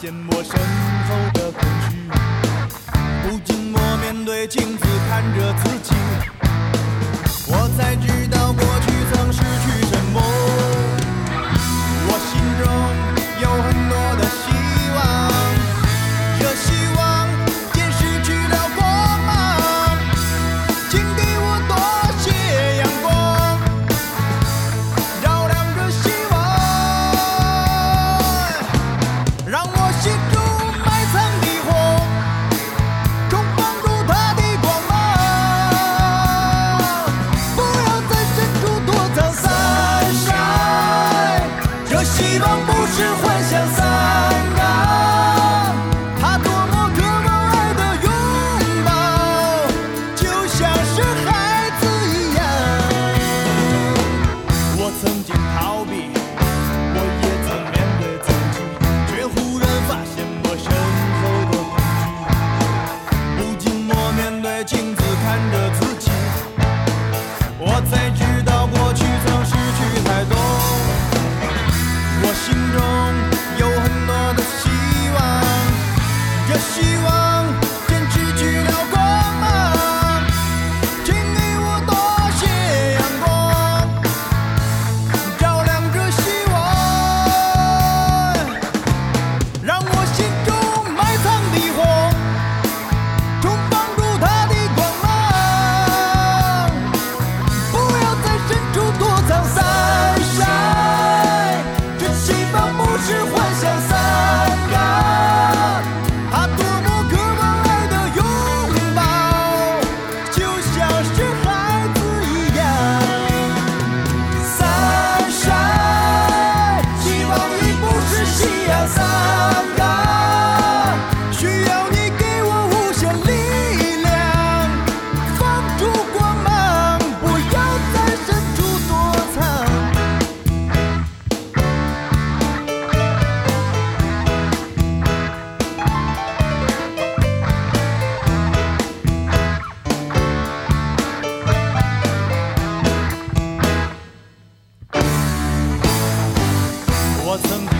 现我身后的恐惧，如今我面对镜子看着自己，我才知道过去曾失去什么。我心中有很多的希望，这希望也失去了光芒，请给我多些阳光，照亮着希望，让我心中埋藏的火重放入它的光芒，不要在深处躲藏闪闪，这希望不是幻想散岗，它多么渴望爱的拥抱，就像是孩子一样。我曾经逃避，我也曾面对自己，却忽然发现我身后的恐惧。如今我面对镜子看着自己，我才知道过去曾失去太多。我心中有很多的希望，这希望正失去了光芒，请给我多些阳光，照亮着希望，让我心中埋藏的火重放入它的光芒，不要在深处躲藏闪闪，这希望不是幻想散岗，它多么渴望爱的拥抱，就像是孩子一样。Sunshine，希望已不是夕阳散岗，需要你给我无限力量，放出光芒，不要在深处躲藏。我曾